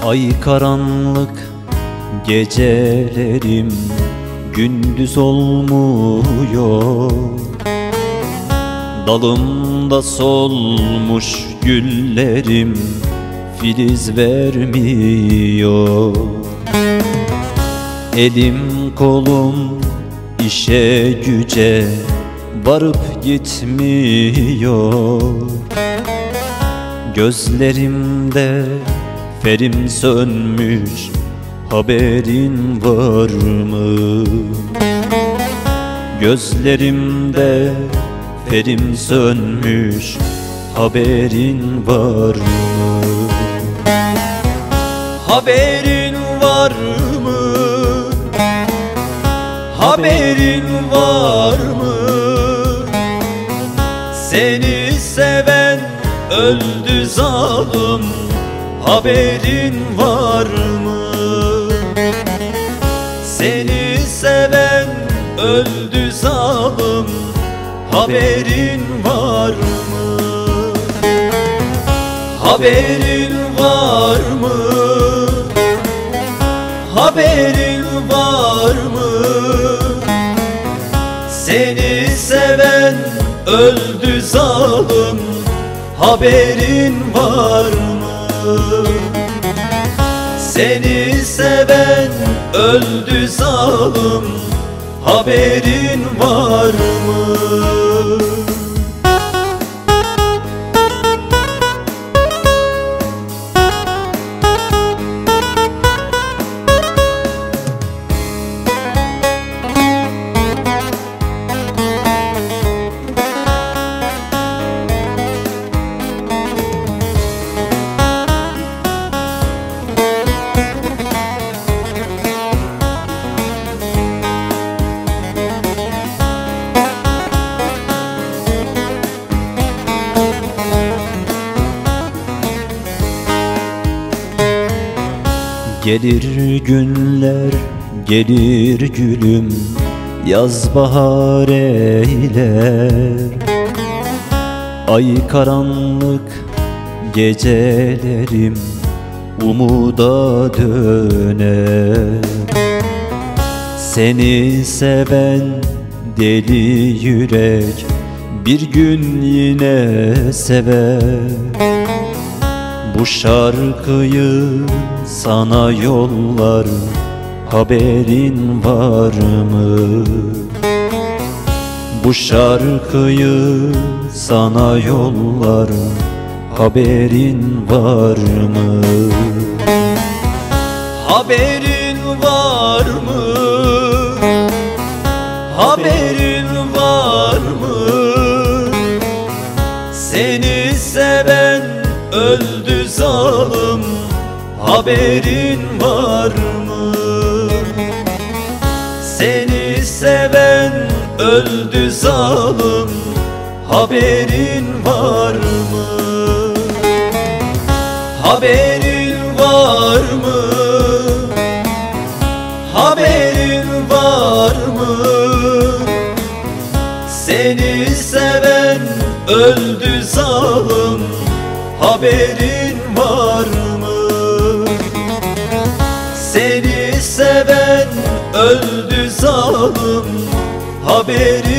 Ay karanlık gecelerim gündüz olmuyor. Dalımda solmuş güllerim filiz vermiyor. Elim kolum işe güce varıp gitmiyor. Gözlerimde ferim sönmüş, haberin var mı? Gözlerimde ferim sönmüş, haberin var mı? Haberin var mı? Haberin var mı? Seni seven öldü zalim, haberin var mı? Seni seven öldü zalim, haberin var mı? Haberin var mı? Haberin var mı? Seni seven öldü zalim, haberin var mı? Seni seven öldü zalim, haberin var mı? Gelir günler, gelir gülüm, yaz bahar eyler. Ay karanlık gecelerim umuda döner. Seni seven deli yürek bir gün yine sever. Bu şarkıyı sana yollar, haberin var mı? Bu şarkıyı sana yollar, haberin var mı? Haberin var mı? Haberin var mı? Seni seven öldü zalim, haberin var mı? Seni seven öldü zalim, haberin var mı? Haberin var mı? Haberin var mı? Seni seven öldü zalim, haberin var mı? Seni seven öldü zalim, haberin